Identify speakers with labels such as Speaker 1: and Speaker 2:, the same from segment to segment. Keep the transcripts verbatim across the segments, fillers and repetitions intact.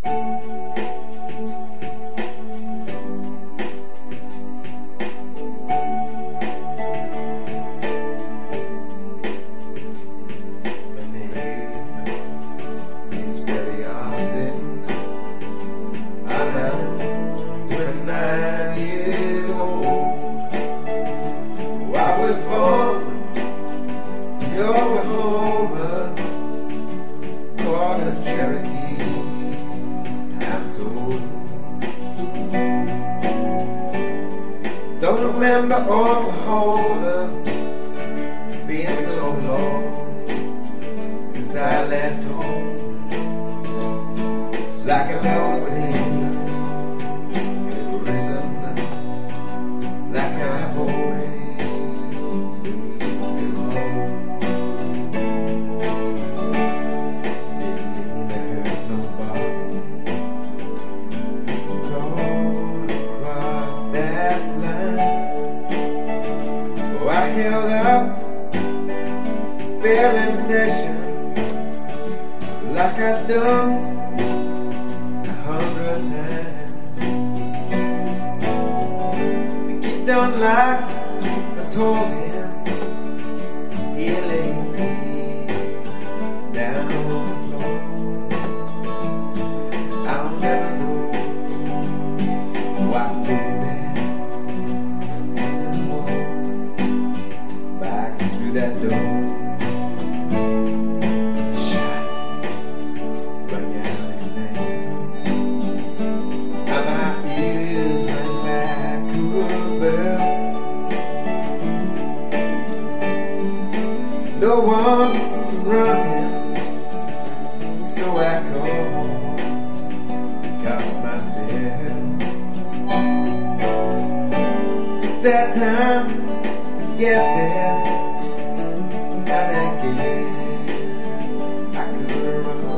Speaker 1: Oklahoma, Florida, Cherokee, I'm told. Don't remember Oklahoma being so long since I left home. It's like a nose in prison, like I've always. I held up filling station like I've done a hundred times. I get done like I told him. He lay face down on the floor. I'll never know why I did that. That door shot right out at night, and my ears rang like a bell. No one can run him, so I called cops myself. Took that time to get there. And again, I could run,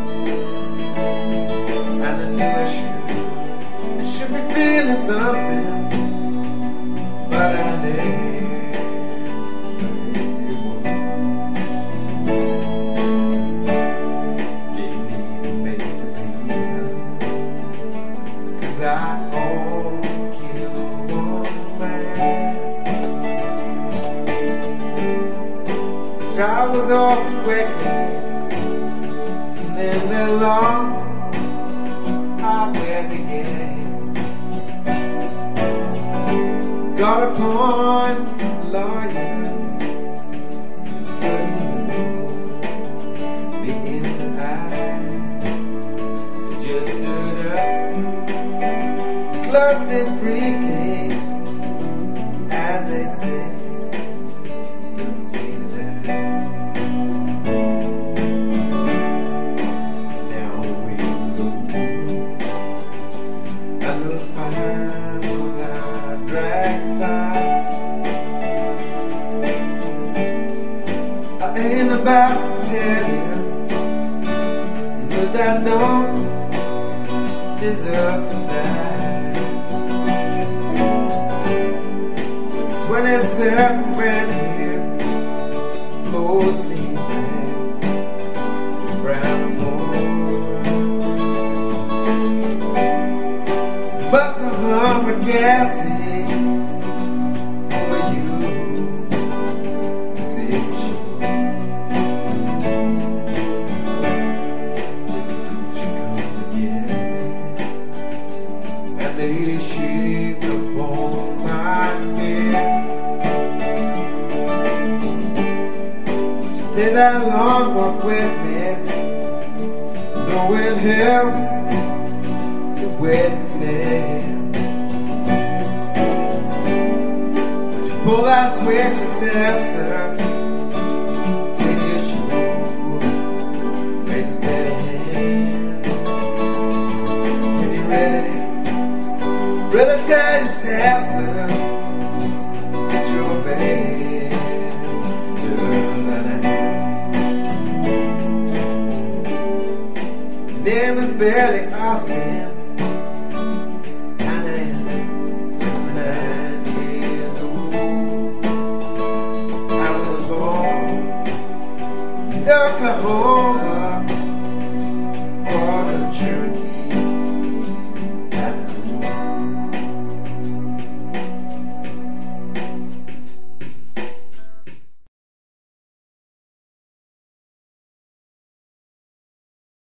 Speaker 1: and I knew I should, I should be feeling something, but I never did one. Didn't even make the deal, 'cause I only killed one man. Trial was over quickly, and then the long highway began. Got a point lawyer, couldn't look me in the eye. Just stood up, closed his briefcase, as they say. I ain't about to tell you that I don't deserve to die. Twenty-seven brand here, mostly red, brown boy. Must have hung with Gatsby. They shaped upon my head. She did that long walk with me, knowing hell is waiting there. Would you pull that switch yourself, sir? With your shoe, make a steady hand. Can you ready? Really tell yourself, sir, that you're a bad girl that I am. My name is Billy Austin, and I am twenty-nine years old. I was born in Oklahoma, Florida, Cherokee.